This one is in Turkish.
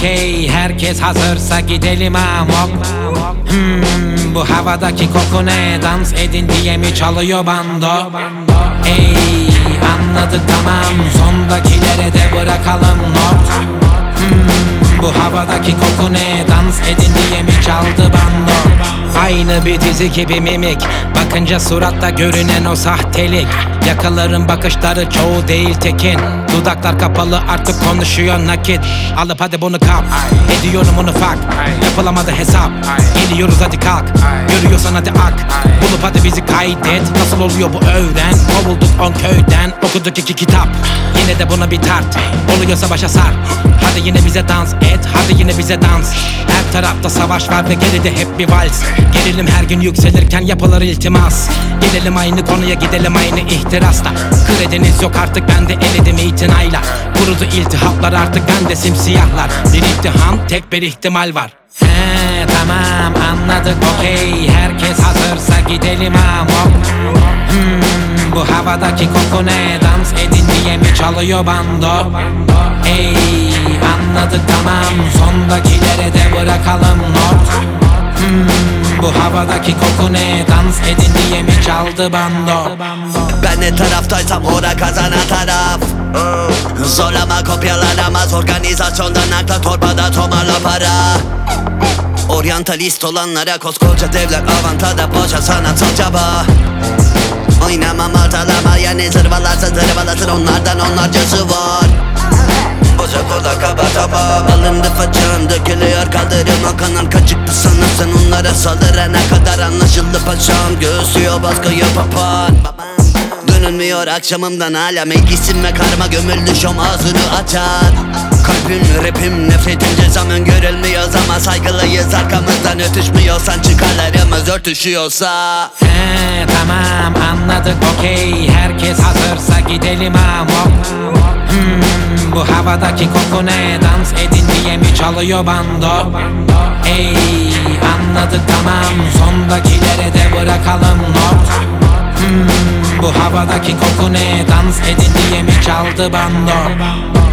okey, herkes hazırsa gidelim amok. Bu havadaki koku ne? Dans edin diye mi çalıyor bando? Ey, anladık tamam, sondakilere de bırakalım not. Bu havadaki koku ne? Dans edin diye mi çaldı bando? Aynı bir dizi gibi mimik, bakınca suratta görünen o sahtelik. Yakaların bakışları çoğu değil tekin. Dudaklar kapalı artık konuşuyor nakit. Alıp hadi bunu kap, ediyorum onu fak. Yapılamadı hesap, geliyoruz hadi kalk. Görüyorsan hadi ak, bulup hadi bizi kaydet. Nasıl oluyor bu öğren, kovulduk 10 köyden. Okuduk 2 kitap, yine de buna bir tart. Oluyorsa başa sar, hadi yine bize dans et. Hadi yine bize dans. Her tarafta savaş var ve geride hep bir vals. Gerilim her gün yükselirken yapılır iltimas. Gidelim aynı konuya, gidelim aynı ihtirasla. Krediniz yok artık, bende eledim itinayla. Kurudu iltihaplar artık bende simsiyahlar. Bir ittiham, tek bir ihtimal var. Tamam anladık okey, herkes hazırsa gidelim amok. Bu havadaki koku ne? Dans edin diye mi çalıyor bando? Ey, anladık tamam, sondakilere de bırakalım not. Bu havadaki koku ne? Dans edin diye mi çaldı bando? Ben ne taraftaysam ora kazanan taraf. Zorlama kopyalanamaz, organizasyondan akla, torbada tomarla para. Oryantalist olanlara koskoca devler avantada, boşa sanatsal çaba. Oynamam ortalama, yani zırvalarsa zırvalasın, onlardan onlarcası var. Boşa kola kapatamam. Alındı façan dökülüyor kaldırıma, kanan kaçıktı sanırsın onlara saldırana kadar. Anlaşıldı paşam, göğsüyor baskıyı papan. Dönülmüyor akşamımdan hala, meclisim ve karma gömüldü şom ağzını açar. Kalbim, rapim, nefretim, cezam öngörülmüyor ama saygılıyız, arkamızdan ötüşmüyorsan çıkarlarımız örtüşüyorsa. Tamam anladık okey, herkes hazırsa gidelim amok. Bu havadaki koku ne? Dans edin diye mi çalıyor bando? Ey, anladık tamam, sondakilere de bırakalım not. Bu havadaki koku ne? Dans edin diye mi çaldı bando?